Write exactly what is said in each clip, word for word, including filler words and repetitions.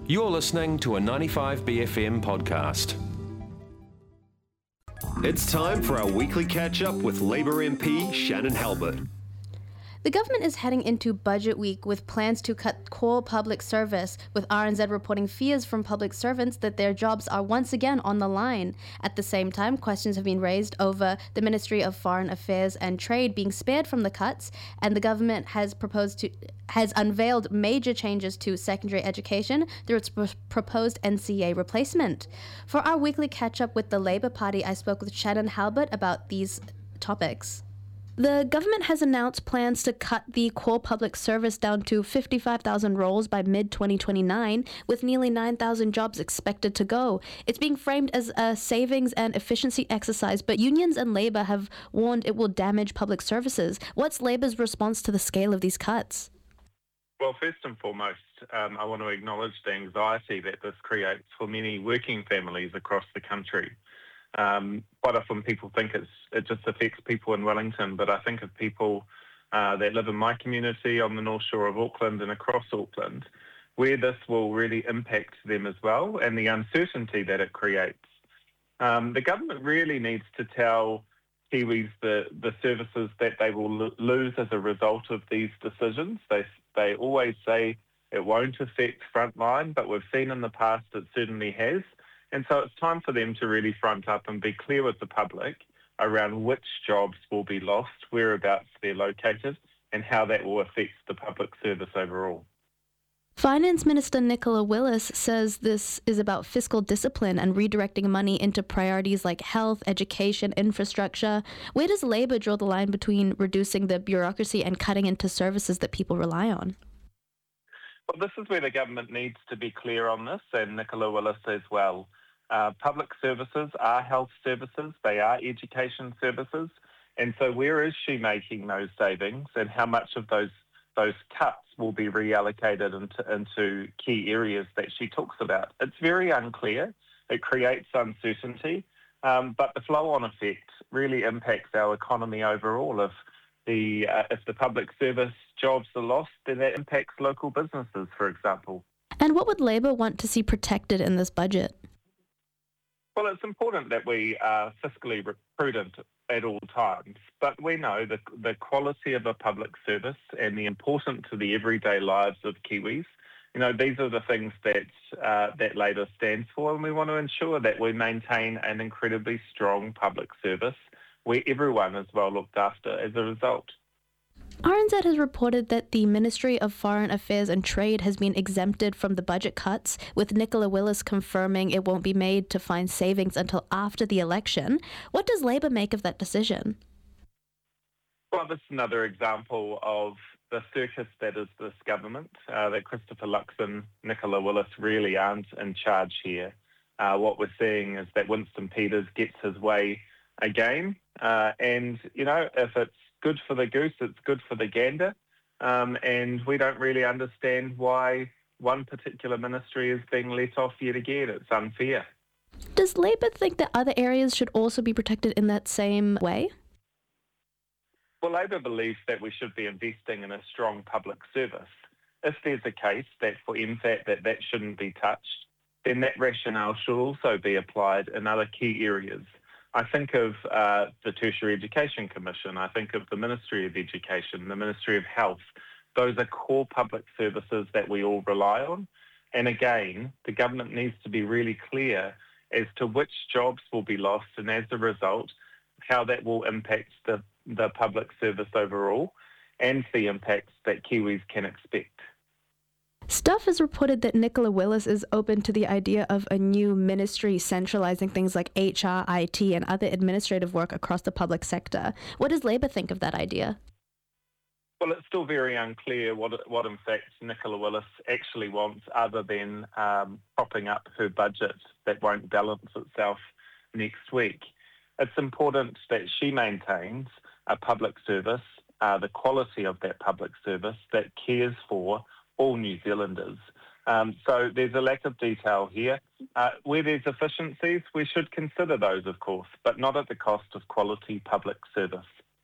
You're listening to a ninety-five B F M podcast. It's time for our weekly catch-up with Labour M P Shannon Halbert. The government is heading into budget week with plans to cut core public service, with R N Z reporting fears from public servants that their jobs are once again on the line. At the same time, questions have been raised over the Ministry of Foreign Affairs and Trade being spared from the cuts, and the government has proposed to has unveiled major changes to secondary education through its pr- proposed N C A replacement. For our weekly catch-up with the Labour Party, I spoke with Shannon Halbert about these topics. The government has announced plans to cut the core public service down to fifty-five thousand roles by mid twenty twenty-nine, with nearly nine thousand jobs expected to go. It's being framed as a savings and efficiency exercise, but unions and Labour have warned it will damage public services. What's Labour's response to the scale of these cuts? Well, first and foremost, um, I want to acknowledge the anxiety that this creates for many working families across the country. Um, quite often people think it's, it just affects people in Wellington, but I think of people uh, that live in my community on the North Shore of Auckland and across Auckland, where this will really impact them as well, and the uncertainty that it creates. Um, the government really needs to tell Kiwis the, the services that they will l- lose as a result of these decisions. They, they always say it won't affect frontline, but we've seen in the past it certainly has. And so it's time for them to really front up and be clear with the public around which jobs will be lost, whereabouts they're located, and how that will affect the public service overall. Finance Minister Nicola Willis says this is about fiscal discipline and redirecting money into priorities like health, education, infrastructure. Where does Labour draw the line between reducing the bureaucracy and cutting into services that people rely on? Well, this is where the government needs to be clear on this, and Nicola Willis as well. Uh, public services are health services, they are education services, and so where is she making those savings, and how much of those those cuts will be reallocated into, into key areas that she talks about? It's very unclear. It creates uncertainty, um, but the flow-on effect really impacts our economy overall. If the uh, if the public service jobs are lost, then that impacts local businesses, for example. And what would Labour want to see protected in this budget? Well, it's important that we are fiscally prudent at all times, but we know the, the quality of a public service and the importance to the everyday lives of Kiwis. You know, these are the things that uh, that Labour stands for, and we want to ensure that we maintain an incredibly strong public service where everyone is well looked after as a result. R N Z has reported that the Ministry of Foreign Affairs and Trade has been exempted from the budget cuts, with Nicola Willis confirming it won't be made to find savings until after the election. What does Labour make of that decision? Well, this is another example of the circus that is this government, uh, that Christopher Luxon, Nicola Willis really aren't in charge here. Uh, what we're seeing is that Winston Peters gets his way again, uh, and, you know, if it's good for the goose, it's good for the gander, um, and we don't really understand why one particular ministry is being let off yet again. It's unfair. Does Labour think that other areas should also be protected in that same way? Well, Labour believes that we should be investing in a strong public service. If there's a case that for M F A T that that shouldn't be touched, then that rationale should also be applied in other key areas. I think of uh, the Tertiary Education Commission. I think of the Ministry of Education, the Ministry of Health. Those are core public services that we all rely on. And again, the government needs to be really clear as to which jobs will be lost, and as a result, how that will impact the, the public service overall and the impacts that Kiwis can expect. Stuff has reported that Nicola Willis is open to the idea of a new ministry centralising things like H R, I T and other administrative work across the public sector. What does Labour think of that idea? Well, it's still very unclear what, what in fact, Nicola Willis actually wants, other than um, propping up her budget that won't balance itself next week. It's important that she maintains a public service, uh, the quality of that public service that cares for all New Zealanders. Um, so there's a lack of detail here. Uh, where there's efficiencies, we should consider those, of course, but not at the cost of quality public service.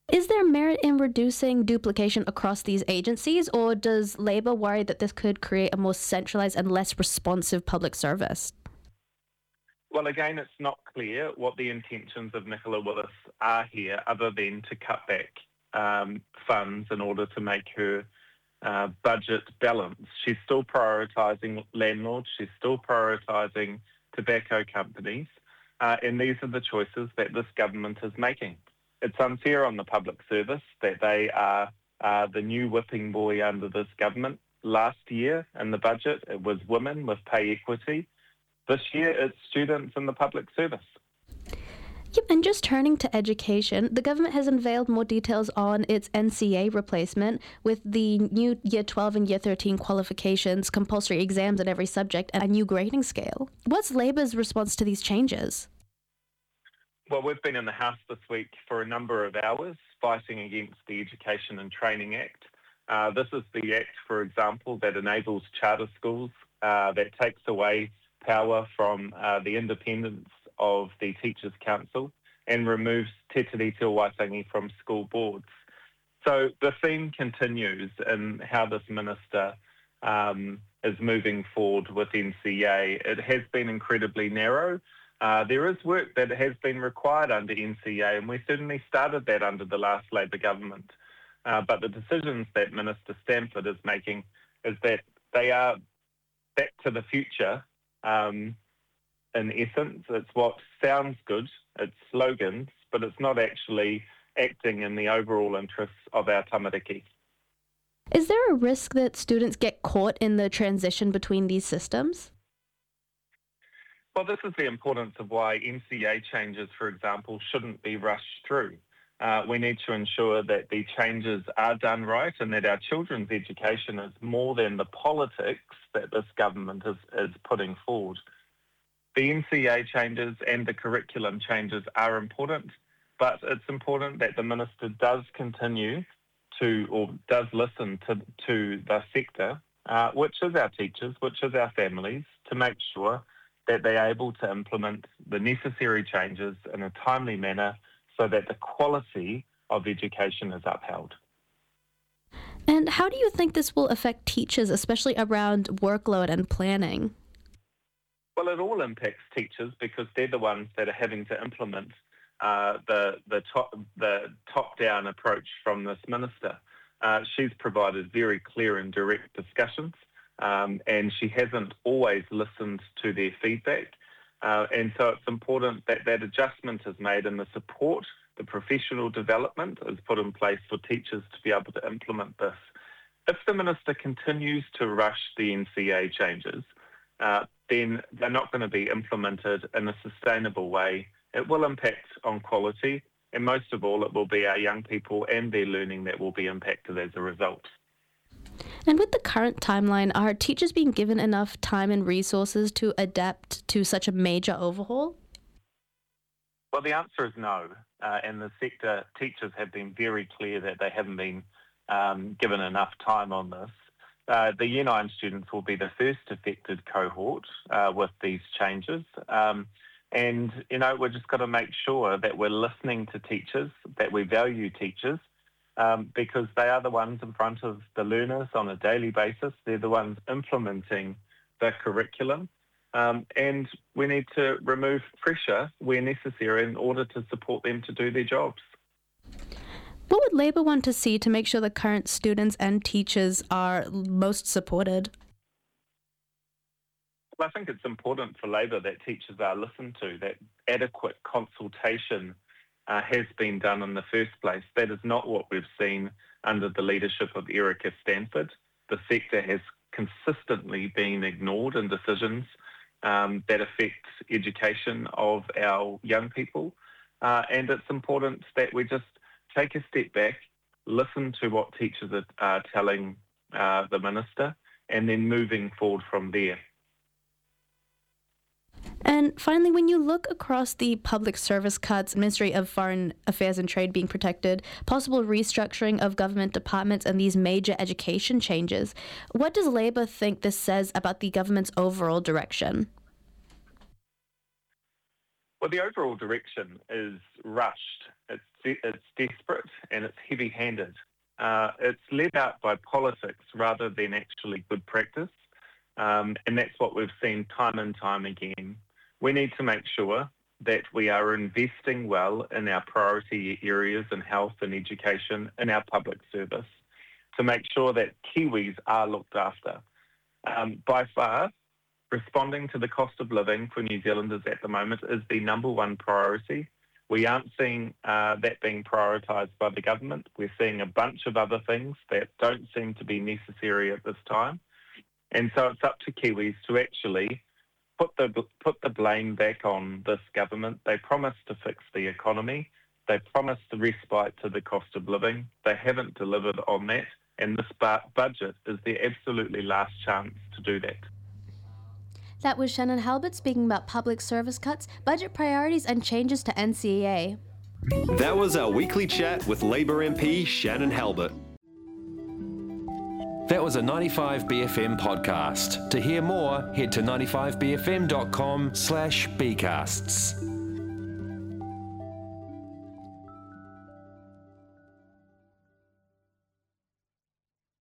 Is there merit in reducing duplication across these agencies, or does Labor worry that this could create a more centralised and less responsive public service? Well, again, it's not clear what the intentions of Nicola Willis are here, other than to cut back um, funds in order to make her uh, budget balance. She's still prioritising landlords, she's still prioritising tobacco companies, uh, and these are the choices that this government is making. It's unfair on the public service that they are uh, the new whipping boy under this government. Last year in the budget, it was women with pay equity. This year, it's students in the public service. Yep, and just turning to education, the government has unveiled more details on its N C A replacement with the new Year twelve and Year thirteen qualifications, compulsory exams in every subject, and a new grading scale. What's Labor's response to these changes? Well, we've been in the House this week for a number of hours fighting against the Education and Training Act. Uh, this is the act, for example, that enables charter schools, uh, that takes away power from uh, the independence of the Teachers' Council and removes Te Tiriti o Waitangi from school boards. So the theme continues in how this minister um, is moving forward with N C A. It has been incredibly narrow. Uh, there is work that has been required under N C A, and we certainly started that under the last Labor government. Uh, but the decisions that Minister Stamford is making is that they are back to the future. Um, in essence, it's what sounds good, it's slogans, but it's not actually acting in the overall interests of our tamariki. Is there a risk that students get caught in the transition between these systems? Well, this is the importance of why N C A changes, for example, shouldn't be rushed through. Uh, we need to ensure that the changes are done right and that our children's education is more than the politics that this government is, is putting forward. The N C A changes and the curriculum changes are important, but it's important that the minister does continue to, or does listen to, to the sector, uh, which is our teachers, which is our families, to make sure that they're able to implement the necessary changes in a timely manner so that the quality of education is upheld. And how do you think this will affect teachers, especially around workload and planning? Well, it all impacts teachers because they're the ones that are having to implement uh, the the top the top-down approach from this minister. Uh, she's provided very clear and direct discussions. Um, and she hasn't always listened to their feedback. Uh, and so it's important that that adjustment is made and the support, the professional development is put in place for teachers to be able to implement this. If the minister continues to rush the N C A changes, uh, then they're not going to be implemented in a sustainable way. It will impact on quality, and most of all, it will be our young people and their learning that will be impacted as a result. And with the current timeline, are teachers being given enough time and resources to adapt to such a major overhaul? Well, the answer is no. Uh, and the sector teachers have been very clear that they haven't been um, given enough time on this. Uh, the Year nine students will be the first affected cohort uh, with these changes. Um, and, you know, we've just got to make sure that we're listening to teachers, that we value teachers, Um, because they are the ones in front of the learners on a daily basis. They're the ones implementing the curriculum. Um, and we need to remove pressure where necessary in order to support them to do their jobs. What would Labor want to see to make sure the current students and teachers are most supported? Well, I think it's important for Labor that teachers are listened to, that adequate consultation Uh, has been done in the first place. That is not what we've seen under the leadership of Erica Stanford. The sector has consistently been ignored in decisions um, that affect education of our young people. Uh, and it's important that we just take a step back, listen to what teachers are, are telling uh, the minister, and then moving forward from there. And finally, when you look across the public service cuts, Ministry of Foreign Affairs and Trade being protected, possible restructuring of government departments, and these major education changes, what does Labor think this says about the government's overall direction? Well, the overall direction is rushed. It's de- it's desperate and it's heavy-handed. Uh, it's led out by politics rather than actually good practice, um, and that's what we've seen time and time again. We need to make sure that we are investing well in our priority areas in health and education in our public service to make sure that Kiwis are looked after. Um, by far, responding to the cost of living for New Zealanders at the moment is the number one priority. We aren't seeing uh, that being prioritised by the government. We're seeing a bunch of other things that don't seem to be necessary at this time. And so it's up to Kiwis to actually put the put the blame back on this government. They promised to fix the economy. They promised the respite to the cost of living. They haven't delivered on that. And this budget is their absolutely last chance to do that. That was Shannon Halbert speaking about public service cuts, budget priorities and changes to N C E A. That was our weekly chat with Labour M P Shannon Halbert. That was a ninety-five B F M podcast. To hear more, head to ninety-five b f m dot com slash b casts.